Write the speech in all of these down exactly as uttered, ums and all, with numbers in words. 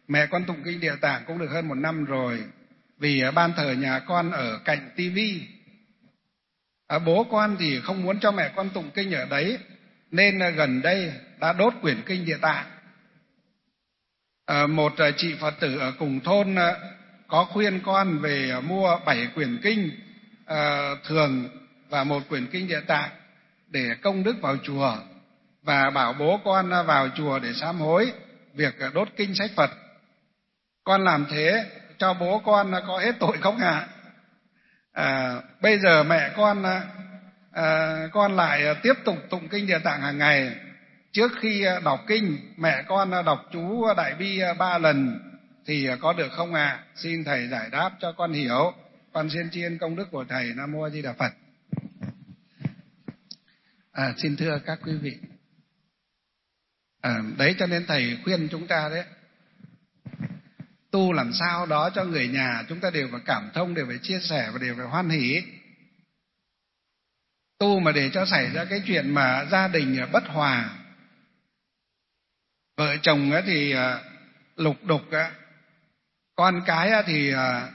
Mẹ con tụng kinh Địa Tạng cũng được hơn một năm rồi, vì ban thờ nhà con ở cạnh tivi. À, bố con thì không muốn cho mẹ con tụng kinh ở đấy, nên gần đây đã đốt quyển kinh Địa Tạng. À, một chị Phật tử ở cùng thôn có khuyên con về mua bảy quyển kinh à, thường và một quyển kinh Địa Tạng để công đức vào chùa, và bảo bố con vào chùa để sám hối việc đốt kinh sách Phật. Con làm thế cho bố con có hết tội không ạ? À, bây giờ mẹ con à, con lại tiếp tục tụng kinh Địa Tạng hàng ngày. Trước khi đọc kinh, mẹ con đọc chú Đại Bi ba lần thì có được không ạ? À? Xin thầy giải đáp cho con hiểu. Con xin tri ân công đức của thầy. Nam mô A Di Đà Phật. À, xin thưa các quý vị, à, đấy cho nên thầy khuyên chúng ta đấy, tu làm sao đó cho người nhà chúng ta đều phải cảm thông, đều phải chia sẻ và đều phải hoan hỷ. Tu mà để cho xảy ra cái chuyện mà gia đình bất hòa, vợ chồng thì lục đục, con cái thì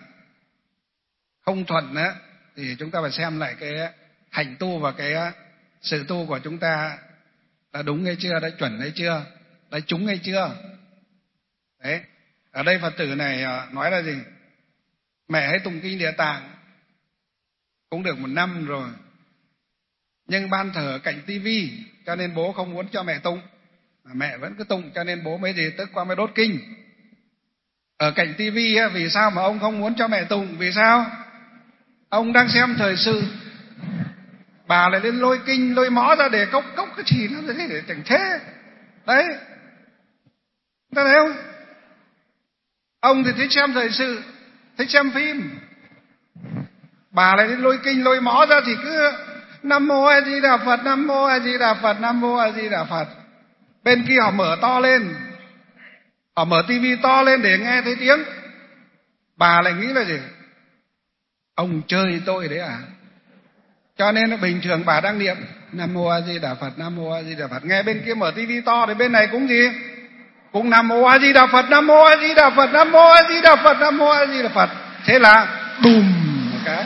không thuận, thì chúng ta phải xem lại cái hành tu và cái sự tu của chúng ta đã đúng hay chưa, đã chuẩn hay chưa, đã trúng hay chưa. Đấy, ở đây Phật tử này nói là gì? Mẹ hãy tụng kinh Địa Tạng cũng được một năm rồi, nhưng ban thờ cạnh tivi cho nên bố không muốn cho mẹ tụng, mà mẹ vẫn cứ tụng cho nên bố mới gì tức qua mới đốt kinh. Ở cạnh tivi vì sao mà ông không muốn cho mẹ tụng? Vì sao? Ông đang xem thời sự, bà lại lên lôi kinh lôi mõ ra để cốc cốc cái gì nó thế để chẳng thế. Đấy, ta thấy không? Ông thì thích xem thời sự, thích xem phim, bà lại lên lôi kinh lôi mõ ra thì cứ Nam mô A Di Đà Phật, Nam mô A Di Đà Phật, Nam mô A Di Đà Phật. Bên kia họ mở to lên, họ mở tivi to lên để nghe thấy tiếng. Bà lại nghĩ là gì? Ông chơi tôi đấy à? Cho nên bình thường bà đang niệm Nam mô A Di Đà Phật, Nam mô A Di Đà Phật, nghe bên kia mở tivi to thì bên này cũng gì? Cũng Nam mô A Di Đà Phật, Nam mô A Di Đà Phật, Nam mô A Di Đà Phật, Nam mô A Di Đà Phật. Thế là đùm một cái.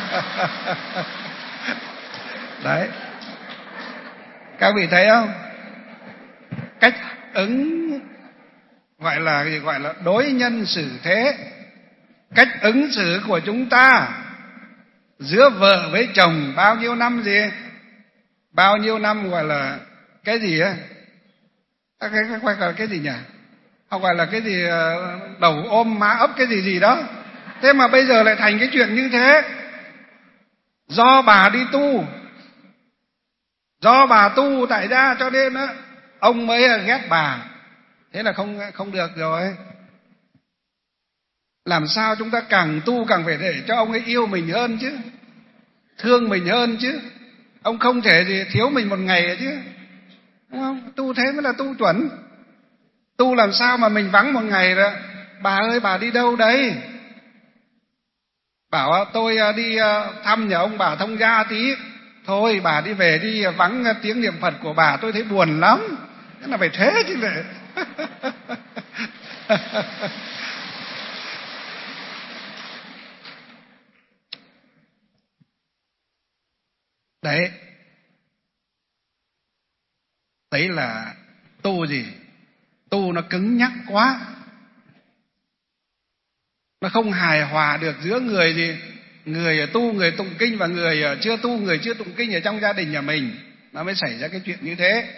Đấy, các vị thấy không? Cách ứng gọi là gì? Gọi là đối nhân xử thế. Cách ứng xử của chúng ta giữa vợ với chồng bao nhiêu năm gì? Bao nhiêu năm gọi là cái gì á? Cái, cái, cái, cái, cái gì nhỉ? Họ gọi là cái gì, đầu ôm má ấp cái gì gì đó. Thế mà bây giờ lại thành cái chuyện như thế. Do bà đi tu, do bà tu tại gia cho nên á ông mới ghét bà. Thế là không không được rồi. Làm sao chúng ta càng tu càng phải để cho ông ấy yêu mình hơn chứ, thương mình hơn chứ. Ông không thể gì thiếu mình một ngày chứ, đúng không? Tu thế mới là tu chuẩn. Tu làm sao mà mình vắng một ngày rồi, bà ơi bà đi đâu đấy? Bảo tôi đi thăm nhà ông bà thông gia tí. Thôi bà đi về đi, vắng tiếng niệm Phật của bà tôi thấy buồn lắm. Thế là phải thế chứ lại. Đấy, đấy là tu gì? Tu nó cứng nhắc quá, nó không hài hòa được giữa người gì, người tu, người tụng kinh và người chưa tu, người chưa tụng kinh ở trong gia đình nhà mình. Nó mới xảy ra cái chuyện như thế.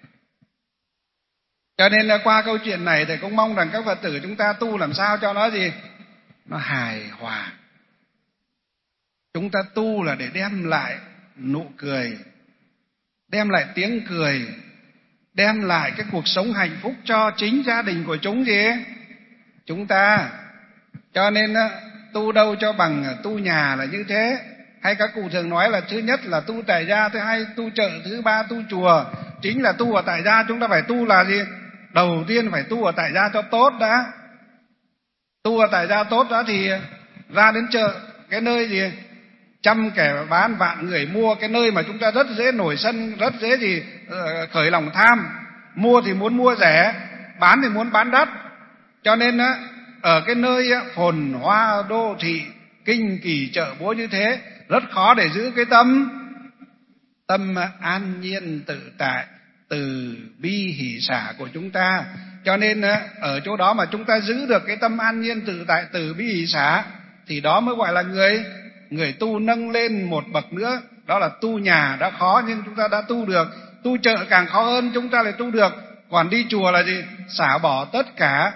Cho nên là qua câu chuyện này thầy cũng mong rằng các Phật tử chúng ta tu làm sao cho nó gì, nó hài hòa. Chúng ta tu là để đem lại nụ cười, đem lại tiếng cười, đem lại cái cuộc sống hạnh phúc cho chính gia đình của chúng gì chúng ta. Cho nên tu đâu cho bằng tu nhà là như thế. Hay các cụ thường nói là thứ nhất là tu tại gia, thứ hai tu chợ, thứ ba tu chùa. Chính là tu ở tại gia chúng ta phải tu là gì? Đầu tiên phải tu ở tại gia cho tốt đã. Tu ở tại gia tốt đã thì ra đến chợ, cái nơi gì trăm kẻ bán vạn người mua, cái nơi mà chúng ta rất dễ nổi sân, rất dễ gì khởi lòng tham. Mua thì muốn mua rẻ, bán thì muốn bán đắt. Cho nên á, ở cái nơi á, phồn hoa đô thị, kinh kỳ chợ búa như thế, rất khó để giữ cái tâm tâm an nhiên tự tại, từ bi hỷ xả của chúng ta. Cho nên á, ở chỗ đó mà chúng ta giữ được cái tâm an nhiên tự tại, từ bi hỷ xả, thì đó mới gọi là người người tu nâng lên một bậc nữa. Đó là tu nhà đã khó nhưng chúng ta đã tu được, tu chợ càng khó hơn chúng ta lại tu được. Còn đi chùa là gì? Xả bỏ tất cả,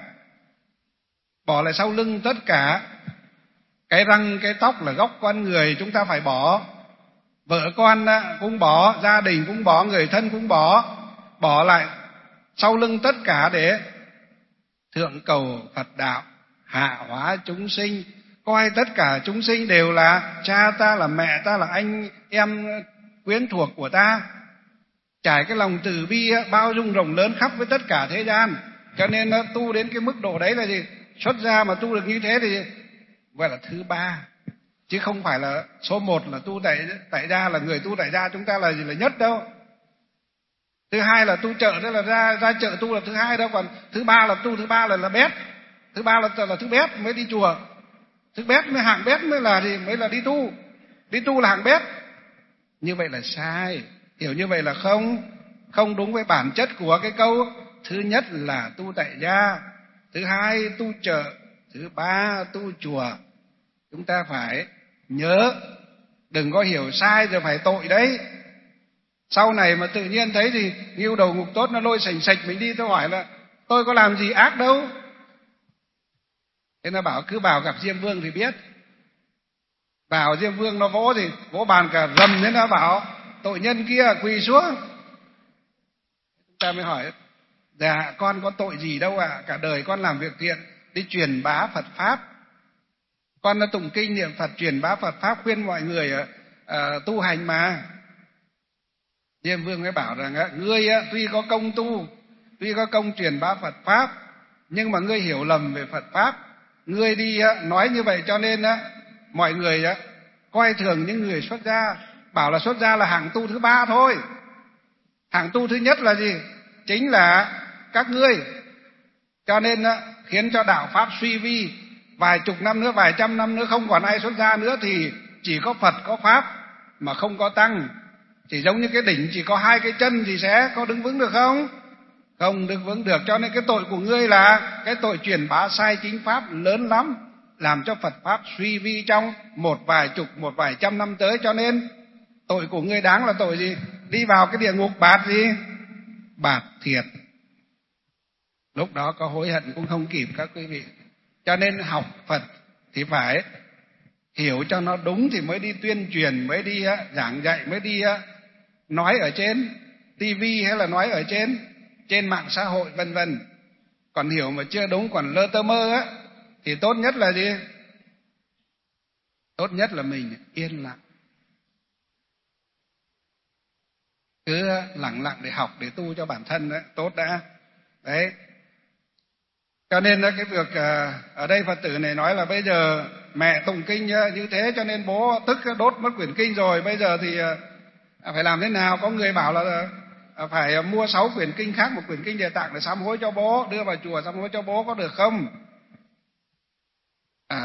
bỏ lại sau lưng tất cả. Cái răng cái tóc là gốc con người, chúng ta phải bỏ. Vợ con cũng bỏ, gia đình cũng bỏ, người thân cũng bỏ, bỏ lại sau lưng tất cả để thượng cầu Phật đạo, hạ hóa chúng sinh, coi tất cả chúng sinh đều là cha ta, là mẹ ta, là anh em quyến thuộc của ta. Trải cái lòng từ bi bao dung rộng lớn khắp với tất cả thế gian. Cho nên nó tu đến cái mức độ đấy là gì? Xuất gia mà tu được như thế thì gọi là thứ ba, chứ không phải là số một là tu tại tại gia, là người tu tại gia chúng ta là gì là nhất đâu. Thứ hai là tu chợ, đó là ra ra chợ tu là thứ hai đâu. Còn thứ ba là tu thứ ba là là bét, thứ ba là là thứ bét mới đi chùa, thứ bét mới hạng bét mới là gì mới là đi tu, đi tu là hạng bét. Như vậy là sai, hiểu như vậy là không không đúng với bản chất của cái câu thứ nhất là tu tại gia, thứ hai tu chợ, thứ ba tu chùa. Chúng ta phải nhớ, đừng có hiểu sai rồi phải tội đấy. Sau này mà tự nhiên thấy thì nghiêu đầu ngục tốt nó lôi sành sạch mình đi, tôi hỏi là tôi có làm gì ác đâu. Thế nó bảo cứ vào gặp Diêm Vương thì biết. Vào Diêm Vương nó vỗ thì vỗ bàn cả rầm, thế nó bảo tội nhân kia quỳ xuống. Chúng ta mới hỏi, dạ con có tội gì đâu ạ, à? Cả đời con làm việc thiện, đi truyền bá Phật Pháp, con đã tụng kinh niệm Phật, truyền bá Phật Pháp, khuyên mọi người uh, uh, tu hành mà. Diêm Vương mới bảo rằng uh, ngươi uh, tuy có công tu, tuy có công truyền bá Phật Pháp, nhưng mà ngươi hiểu lầm về Phật Pháp. Ngươi đi uh, nói như vậy cho nên uh, mọi người uh, coi thường những người xuất gia, bảo là xuất gia là hạng tu thứ ba thôi. Hạng tu thứ nhất là gì? Chính là các ngươi. Cho nên uh, khiến cho đạo Pháp suy vi. Vài chục năm nữa, vài trăm năm nữa không còn ai xuất gia nữa thì chỉ có Phật có Pháp mà không có Tăng. Chỉ giống như cái đỉnh chỉ có hai cái chân thì sẽ có đứng vững được không? Không đứng vững được. Cho nên cái tội của ngươi là cái tội truyền bá sai chính Pháp lớn lắm, làm cho Phật Pháp suy vi trong một vài chục, một vài trăm năm tới. Cho nên tội của ngươi đáng là tội gì? Đi vào cái địa ngục bạt gì? Bạt thiệt. Lúc đó có hối hận cũng không kịp các quý vị. Cho nên học Phật thì phải hiểu cho nó đúng thì mới đi tuyên truyền, mới đi giảng dạy, mới đi nói ở trên tivi hay là nói ở trên trên mạng xã hội vân vân. Còn hiểu mà chưa đúng, còn lơ tơ mơ á, thì tốt nhất là gì? Tốt nhất là mình yên lặng, cứ lặng lặng để học, để tu cho bản thân đó, tốt đã. Đấy. Cho nên cái việc ở đây Phật tử này nói là bây giờ mẹ tụng kinh như thế cho nên bố tức đốt mất quyển kinh rồi, bây giờ thì phải làm thế nào? Có người bảo là phải mua sáu quyển kinh khác, một quyển kinh Địa Tạng để sám hối cho bố, đưa vào chùa sám hối cho bố, có được không? À,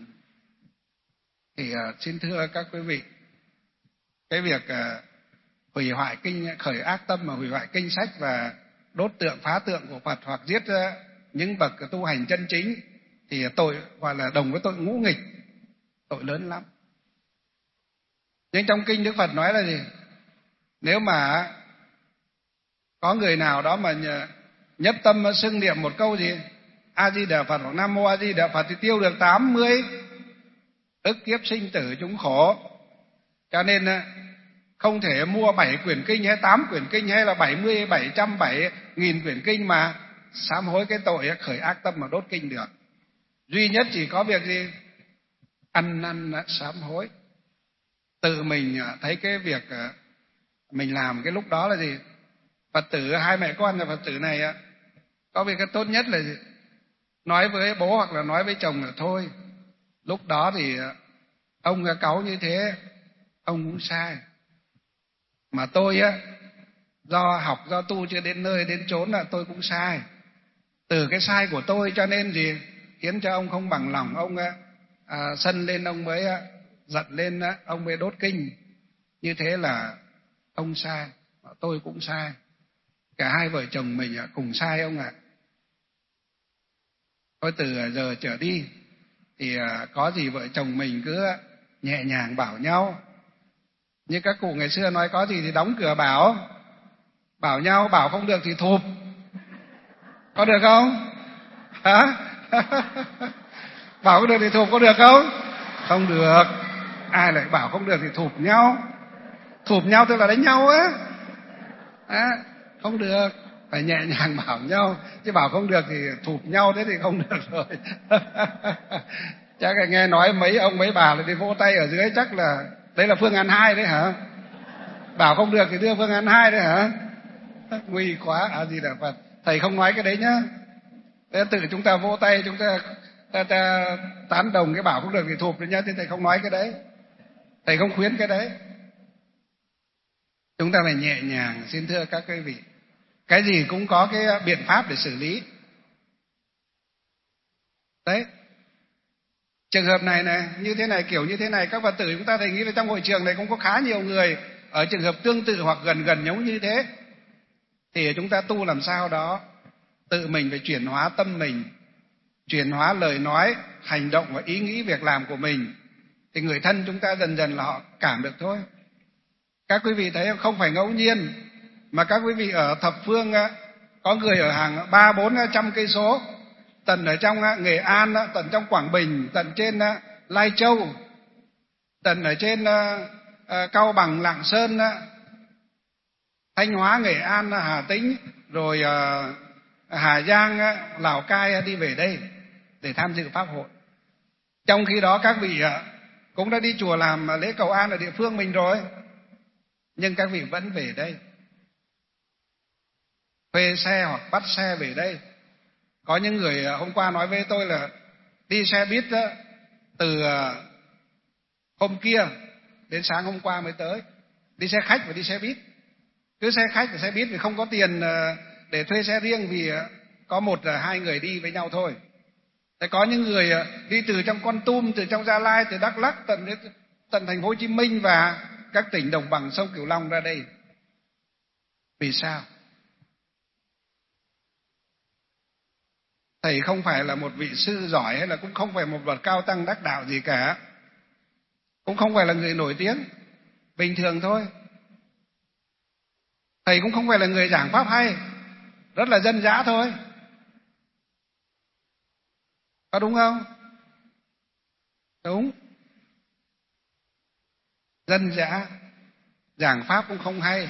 thì xin thưa các quý vị, cái việc hủy hoại kinh, khởi ác tâm mà hủy hoại kinh sách và đốt tượng, phá tượng của Phật hoặc giết những bậc tu hành chân chính thì tội gọi là đồng với tội ngũ nghịch, tội lớn lắm. Nhưng trong kinh Đức Phật nói là gì? Nếu mà có người nào đó mà nhất tâm xưng niệm một câu gì A Di Đà Phật hoặc Nam Mô A Di Đà Phật thì tiêu được tám mươi ức kiếp sinh tử chúng khổ. Cho nên không thể mua bảy quyển kinh hay tám quyển kinh hay là bảy mươi, bảy trăm, bảy nghìn quyển kinh mà sám hối cái tội khởi ác tâm mà đốt kinh được. Duy nhất chỉ có việc gì? Ăn năn sám hối. Tự mình thấy cái việc mình làm cái lúc đó là gì? Phật tử, hai mẹ con là Phật tử này có việc cái tốt nhất là gì? Nói với bố hoặc là nói với chồng là thôi, lúc đó thì ông cáu như thế, ông cũng sai. Mà tôi á, do học, do tu chưa đến nơi, đến chốn là tôi cũng sai. Từ cái sai của tôi cho nên gì khiến cho ông không bằng lòng, ông à, sân lên, ông mới à, giận lên, à, ông mới đốt kinh. Như thế là ông sai, tôi cũng sai, cả hai vợ chồng mình à, cùng sai ông ạ. À. Thôi từ giờ trở đi thì à, có gì vợ chồng mình cứ nhẹ nhàng bảo nhau. Như các cụ ngày xưa nói có gì thì đóng cửa bảo, bảo nhau, bảo không được thì thụp. Có được không? Hả? Bảo không được thì thụp có được không? Không được. Ai lại bảo không được thì thụp nhau. Thụp nhau tức là đánh nhau á. À, không được. Phải nhẹ nhàng bảo nhau. Chứ bảo không được thì thụp nhau, thế thì không được rồi. Chắc là nghe nói mấy ông mấy bà là đi vỗ tay ở dưới, chắc là đấy là phương án hai đấy hả? Bảo không được thì đưa phương án hai đấy hả? Nguy quá. À gì là Phật. Thầy không nói cái đấy nhá. Thế tự chúng ta vỗ tay, chúng ta, ta, ta tán đồng cái bảo không được thì thụp đấy nhá. Thế thầy không nói cái đấy. Thầy không khuyến cái đấy. Chúng ta phải nhẹ nhàng. Xin thưa các quý vị, cái gì cũng có cái biện pháp để xử lý. Đấy. Trường hợp này này, như thế này, kiểu như thế này, các Phật tử chúng ta thấy nghĩ là trong hội trường này cũng có khá nhiều người ở trường hợp tương tự hoặc gần gần giống như thế. Thì chúng ta tu làm sao đó tự mình phải chuyển hóa tâm mình, chuyển hóa lời nói, hành động và ý nghĩ việc làm của mình, thì người thân chúng ta dần dần là họ cảm được thôi. Các quý vị thấy không phải ngẫu nhiên mà các quý vị ở thập phương có người ở hàng ba bốn trăm cây số, tận ở trong Nghệ An, tận trong Quảng Bình, tận trên Lai Châu, tận ở trên Cao Bằng, Lạng Sơn, Thanh Hóa, Nghệ An, Hà Tĩnh, rồi Hà Giang, Lào Cai đi về đây để tham dự pháp hội. Trong khi đó các vị cũng đã đi chùa làm lễ cầu an ở địa phương mình rồi, nhưng các vị vẫn về đây, thuê xe hoặc bắt xe về đây. Có những người hôm qua nói với tôi là đi xe buýt từ hôm kia đến sáng hôm qua mới tới, đi xe khách và đi xe buýt. Cứ xe khách và xe buýt thì không có tiền để thuê xe riêng, vì có một hai người đi với nhau thôi. Thế có những người đi từ trong Kon Tum, từ trong Gia Lai, từ Đắk Lắk tận đến tận thành phố Hồ Chí Minh và các tỉnh đồng bằng sông Cửu Long ra đây. Vì sao? Thầy không phải là một vị sư giỏi, hay là cũng không phải một bậc cao tăng đắc đạo gì cả, cũng không phải là người nổi tiếng, bình thường thôi. Thầy cũng không phải là người giảng pháp hay, rất là dân dã thôi. Có đúng không? Đúng. Dân dã, giảng pháp cũng không hay,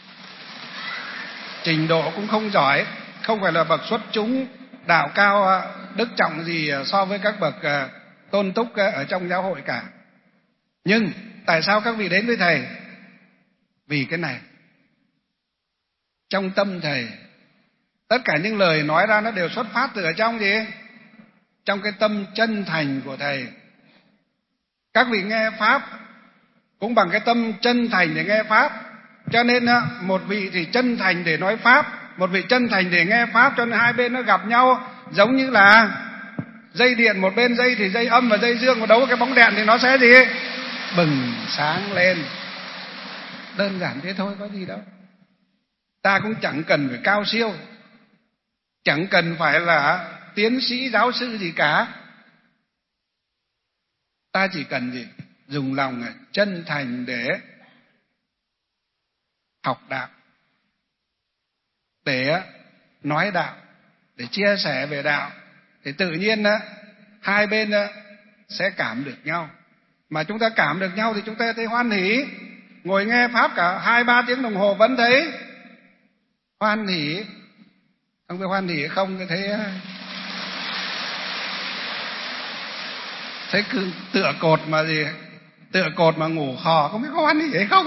trình độ cũng không giỏi, không phải là bậc xuất chúng đạo cao đức trọng gì so với các bậc tôn túc ở trong giáo hội cả. Nhưng tại sao các vị đến với thầy? Vì cái này. Trong tâm thầy, tất cả những lời nói ra nó đều xuất phát từ ở trong gì? Trong cái tâm chân thành của thầy. Các vị nghe pháp cũng bằng cái tâm chân thành để nghe pháp. Cho nên một vị thì chân thành để nói pháp, một vị chân thành để nghe pháp, cho nên hai bên nó gặp nhau giống như là dây điện, một bên dây thì dây âm và dây dương, mà đấu cái bóng đèn thì nó sẽ gì? Bừng sáng lên. Đơn giản thế thôi, có gì đâu. Ta cũng chẳng cần phải cao siêu, chẳng cần phải là tiến sĩ giáo sư gì cả. Ta chỉ cần gì? Dùng lòng chân thành để học đạo, để nói đạo, để chia sẻ về đạo, thì tự nhiên hai bên sẽ cảm được nhau. Mà chúng ta cảm được nhau thì chúng ta thấy hoan hỉ. Ngồi nghe pháp cả hai ba tiếng đồng hồ vẫn thấy hoan hỉ. Không biết hoan hỉ không, thấy thấy cứ tựa cột mà gì, tựa cột mà ngủ khò, không biết có hoan hỉ hay không.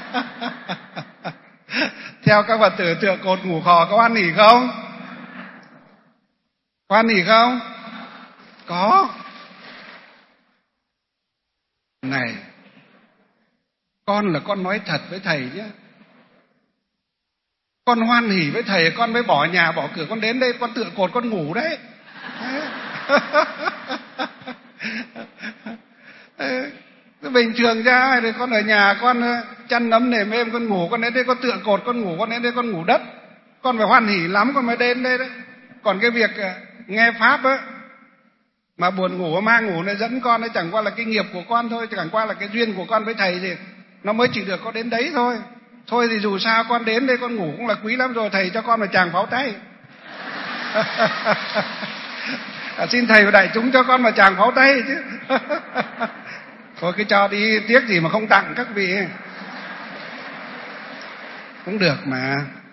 Theo các Phật tử, tựa cột ngủ khò có hoan hỉ không? Hoan hỉ không? Có. Này, con là con nói thật với thầy chứ. Con hoan hỉ với thầy, con mới bỏ nhà bỏ cửa con đến đây, con tựa cột con ngủ đấy. Bình thường ra thì con ở nhà con chăn ấm nệm êm con ngủ, con đến đây con tựa cột con ngủ, con đến đây con ngủ đất. Con phải hoan hỉ lắm con mới đến đây đấy. Còn cái việc nghe pháp á mà buồn ngủ mang ngủ nó dẫn con, nó chẳng qua là cái nghiệp của con thôi, chẳng qua là cái duyên của con với thầy thì nó mới chỉ được có đến đấy thôi. Thôi thì dù sao con đến đây con ngủ cũng là quý lắm rồi, thầy cho con một tràng pháo tay. À, xin thầy và đại chúng cho con một tràng pháo tay chứ. Thôi cứ cho đi, tiếc gì mà không tặng các vị. Cũng được mà.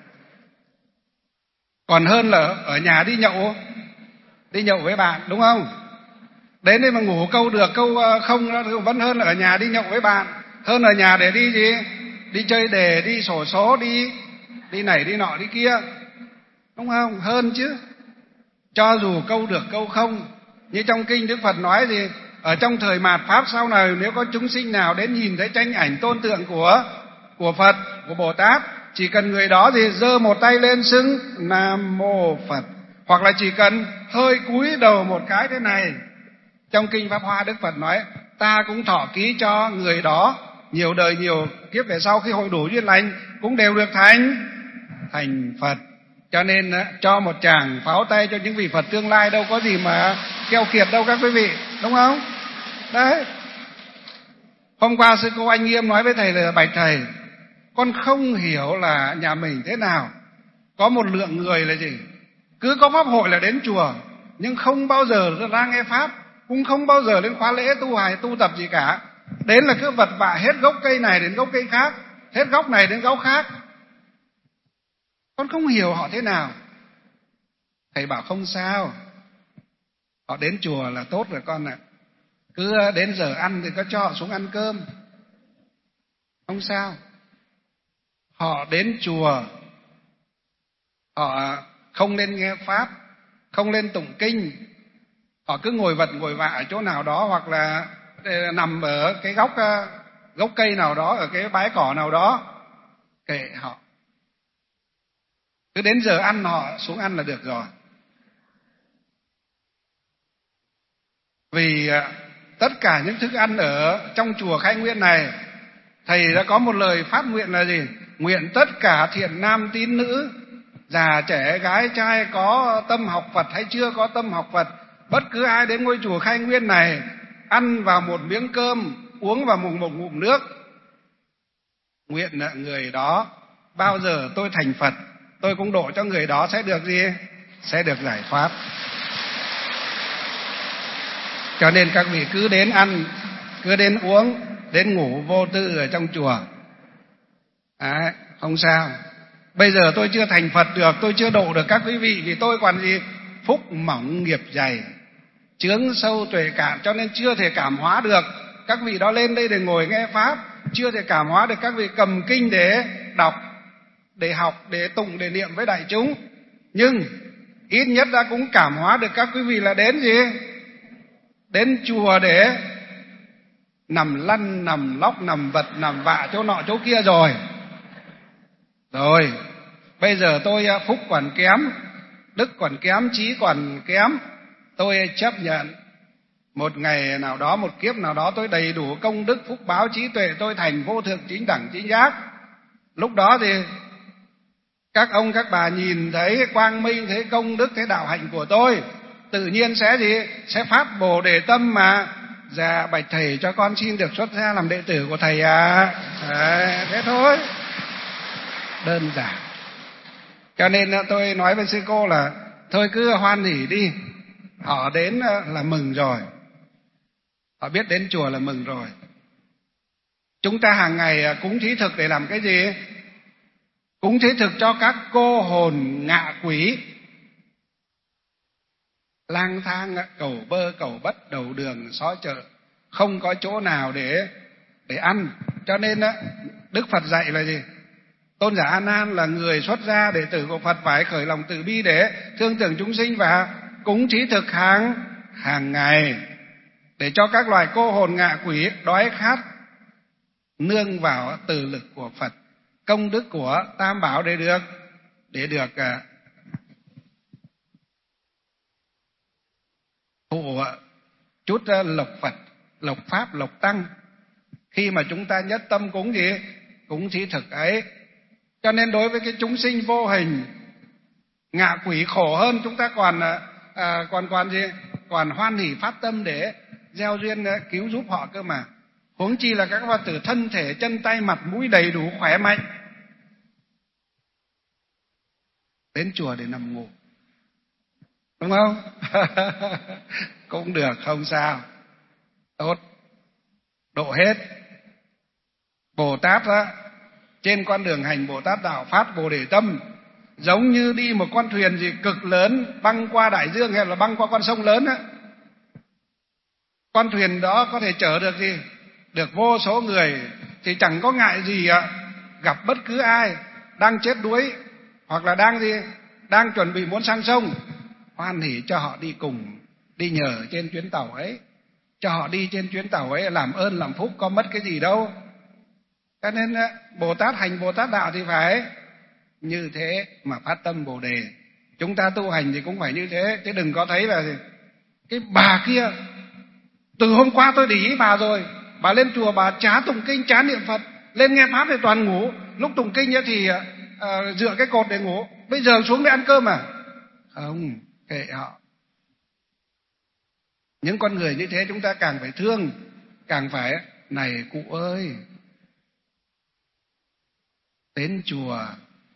Còn hơn là ở nhà đi nhậu, đi nhậu với bạn, đúng không? Đến đây mà ngủ câu được câu không vẫn hơn là ở nhà đi nhậu với bạn. Hơn ở nhà để đi gì? Đi chơi đề, đi xổ số, đi đi này đi nọ đi kia, đúng không? Hơn chứ. Cho dù câu được câu không, như trong kinh Đức Phật nói gì, ở trong thời mạt pháp sau này, nếu có chúng sinh nào đến nhìn thấy tranh ảnh tôn tượng của của Phật, của Bồ Tát, chỉ cần người đó gì giơ một tay lên xưng Nam Mô Phật, hoặc là chỉ cần hơi cúi đầu một cái thế này. Trong kinh Pháp Hoa, Đức Phật nói ta cũng thọ ký cho người đó nhiều đời nhiều kiếp về sau, khi hội đủ duyên lành cũng đều được thành thành Phật. Cho nên cho một tràng pháo tay cho những vị Phật tương lai, đâu có gì mà keo kiệt đâu các quý vị, đúng không? Đấy. Hôm qua sư cô Anh Nghiêm nói với thầy là bạch thầy, con không hiểu là nhà mình thế nào, có một lượng người là gì, cứ có pháp hội là đến chùa nhưng không bao giờ ra nghe pháp, cũng không bao giờ lên khóa lễ tu hài tu tập gì cả. Đến là cứ vật vã hết gốc cây này đến gốc cây khác, hết gốc này đến gốc khác. Con không hiểu họ thế nào. Thầy bảo không sao, họ đến chùa là tốt rồi con ạ. Cứ đến giờ ăn thì có cho họ xuống ăn cơm, không sao. Họ đến chùa, họ không nên nghe pháp, không nên tụng kinh, họ cứ ngồi vật ngồi vạ ở chỗ nào đó, hoặc là nằm ở cái góc gốc cây nào đó, ở cái bãi cỏ nào đó, kệ họ. Cứ đến giờ ăn họ xuống ăn là được rồi. Vì tất cả những thức ăn ở trong chùa Khai Nguyên này, thầy đã có một lời phát nguyện là gì? Nguyện tất cả thiện nam tín nữ, già trẻ gái trai, có tâm học Phật hay chưa có tâm học Phật, bất cứ ai đến ngôi chùa Khai Nguyên này, ăn vào một miếng cơm, uống vào một, một ngụm nước, nguyện là người đó bao giờ tôi thành Phật, tôi cũng độ cho người đó sẽ được gì? Sẽ được giải thoát. Cho nên các vị cứ đến ăn, cứ đến uống, đến ngủ vô tư ở trong chùa. À, không sao. Bây giờ tôi chưa thành Phật được, tôi chưa độ được các quý vị, vì tôi còn gì? Phúc mỏng nghiệp dày, chướng sâu tuệ cạn, cho nên chưa thể cảm hóa được các vị đó lên đây để ngồi nghe pháp, chưa thể cảm hóa được các vị cầm kinh để đọc, để học, để tụng, để niệm với đại chúng. Nhưng ít nhất đã cũng cảm hóa được các quý vị là đến gì? Đến chùa để nằm lăn, nằm lóc, nằm vật, nằm vạ chỗ nọ chỗ kia rồi. Rồi, bây giờ tôi phúc còn kém, đức còn kém, trí còn kém, tôi chấp nhận một ngày nào đó, một kiếp nào đó tôi đầy đủ công đức, phúc báo, trí tuệ, tôi thành vô thượng chính đẳng chính giác. Lúc đó thì các ông các bà nhìn thấy quang minh, thấy công đức, thấy đạo hạnh của tôi, tự nhiên sẽ gì? Sẽ phát Bồ Đề tâm mà. Dạ bạch thầy, cho con xin được xuất gia làm đệ tử của thầy à. Đấy, thế thôi, đơn giản. Cho nên tôi nói với sư cô là thôi cứ hoan hỉ đi, họ đến là mừng rồi, họ biết đến chùa là mừng rồi. Chúng ta hàng ngày cúng thí thực để làm cái gì? Cúng thí thực cho các cô hồn ngạ quỷ lang thang cầu bơ cầu bất, đầu đường xó chợ, không có chỗ nào để để ăn. Cho nên Đức Phật dạy là gì? Tôn giả A Nan là người xuất gia đệ tử của Phật, phải khởi lòng từ bi để thương tưởng chúng sinh và cúng thí thực hàng hàng ngày, để cho các loài cô hồn ngạ quỷ đói khát nương vào từ lực của Phật, công đức của Tam Bảo để được để được thụ chút lộc Phật, lộc Pháp, lộc Tăng khi mà chúng ta nhất tâm cúng gì? Cúng thí thực ấy. Cho nên đối với cái chúng sinh vô hình, ngạ quỷ khổ hơn, chúng ta còn à, còn còn gì? Còn hoan hỷ phát tâm để gieo duyên cứu giúp họ cơ mà. Huống chi là các Phật tử thân thể, chân tay, mặt mũi đầy đủ khỏe mạnh, đến chùa để nằm ngủ, đúng không? Cũng được, không sao, tốt, độ hết. Bồ Tát đó, trên con đường hành Bồ Tát đạo phát Bồ Đề tâm, giống như đi một con thuyền gì cực lớn băng qua đại dương hay là băng qua con sông lớn á. Con thuyền đó có thể chở được gì? Được vô số người, thì chẳng có ngại gì ạ. Gặp bất cứ ai đang chết đuối hoặc là đang gì, đang chuẩn bị muốn sang sông, hoan hỉ cho họ đi cùng, đi nhờ trên chuyến tàu ấy, cho họ đi trên chuyến tàu ấy, làm ơn làm phúc, có mất cái gì đâu. Cho nên Bồ Tát hành Bồ Tát đạo thì phải như thế mà phát tâm Bồ Đề. Chúng ta tu hành thì cũng phải như thế, chứ đừng có thấy là gì? Cái bà kia từ hôm qua tôi để ý bà rồi, bà lên chùa bà chả tụng kinh, chả niệm Phật, lên nghe pháp thì toàn ngủ, lúc tụng kinh thì uh, dựa cái cột để ngủ, bây giờ xuống để ăn cơm à? Không, kệ họ. Những con người như thế chúng ta càng phải thương, càng phải này cụ ơi, đến chùa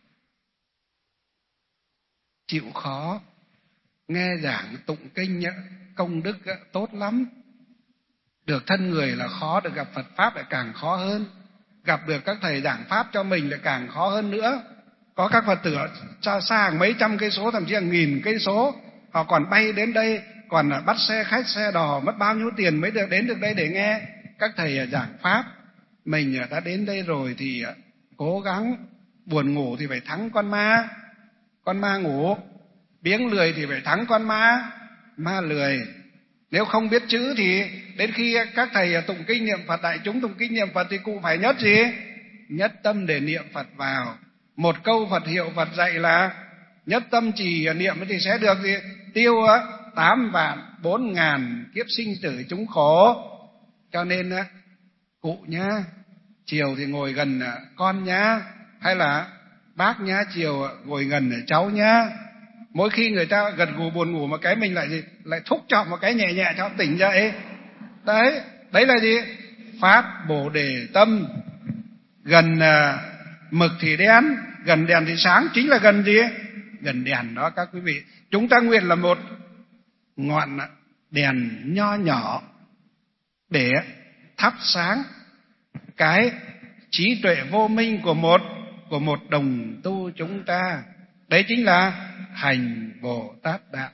chịu khó nghe giảng tụng kinh công đức tốt lắm. Được thân người là khó, được gặp Phật Pháp lại càng khó hơn. Gặp được các thầy giảng Pháp cho mình lại càng khó hơn nữa. Có các Phật tử xa xa hàng mấy trăm cây số, thậm chí hàng nghìn cây số, họ còn bay đến đây, còn bắt xe khách, xe đò, mất bao nhiêu tiền mới được đến được đây để nghe các thầy giảng Pháp. Mình đã đến đây rồi thì cố gắng, buồn ngủ thì phải thắng con ma, con ma ngủ, biếng lười thì phải thắng con ma, ma lười. Nếu không biết chữ thì đến khi các thầy tụng kinh niệm Phật, đại chúng tụng kinh niệm Phật thì cụ phải nhất gì? Nhất tâm để niệm Phật vào. Một câu Phật hiệu Phật dạy là nhất tâm trì niệm thì sẽ được gì? Tiêu tám vạn bốn ngàn kiếp sinh tử chúng khổ. Cho nên cụ nhá, chiều thì ngồi gần con nhá, hay là bác nhá, chiều ngồi gần cháu nhá. Mỗi khi người ta gật gù buồn ngủ một cái, mình lại gì? Lại thúc cho một cái nhẹ nhẹ cho tỉnh dậy. Đấy, đấy là gì? Phát Bồ Đề tâm. Gần à, mực thì đen, gần đèn thì sáng, chính là gần gì? Gần đèn đó các quý vị. Chúng ta nguyện là một ngọn đèn nho nhỏ để thắp sáng cái trí tuệ vô minh của một của một đồng tu chúng ta. Đấy chính là hành Bồ Tát đạo.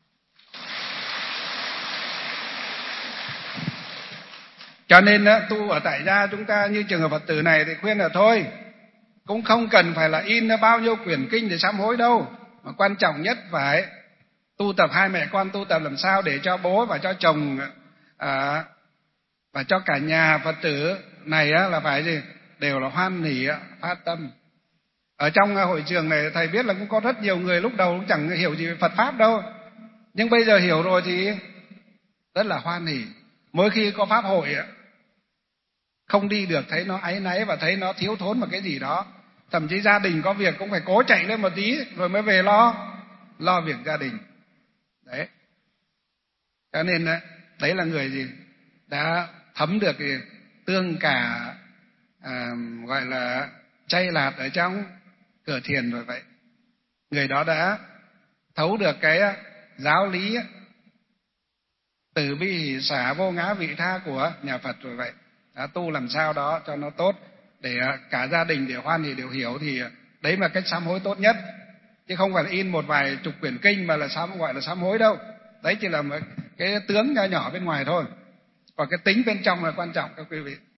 Cho nên tu ở tại gia chúng ta như trường hợp Phật tử này thì khuyên là thôi, cũng không cần phải là in bao nhiêu quyển kinh để sám hối đâu, mà quan trọng nhất phải tu tập. Hai mẹ con tu tập làm sao để cho bố và cho chồng à, và cho cả nhà Phật tử này á, là phải gì? Đều là hoan hỷ phát tâm. Ở trong hội trường này thầy biết là cũng có rất nhiều người lúc đầu cũng chẳng hiểu gì về Phật Pháp đâu, nhưng bây giờ hiểu rồi thì rất là hoan hỷ. Mỗi khi có pháp hội không đi được thấy nó áy náy và thấy nó thiếu thốn một cái gì đó, thậm chí gia đình có việc cũng phải cố chạy lên một tí rồi mới về lo lo việc gia đình. Đấy, cho nên đấy là người gì đã thấm được tương cả à, gọi là chay lạt ở trong cửa thiền rồi. Vậy người đó đã thấu được cái giáo lý từ bi hỷ xả vô ngã vị tha của nhà Phật rồi. Vậy đã tu làm sao đó cho nó tốt để cả gia đình để hoan hỷ đều hiểu, thì đấy là cách sám hối tốt nhất, chứ không phải là in một vài chục quyển kinh mà là sám gọi là sám hối đâu. Đấy chỉ là một cái tướng nhỏ nhỏ bên ngoài thôi, còn cái tính bên trong là quan trọng các quý vị.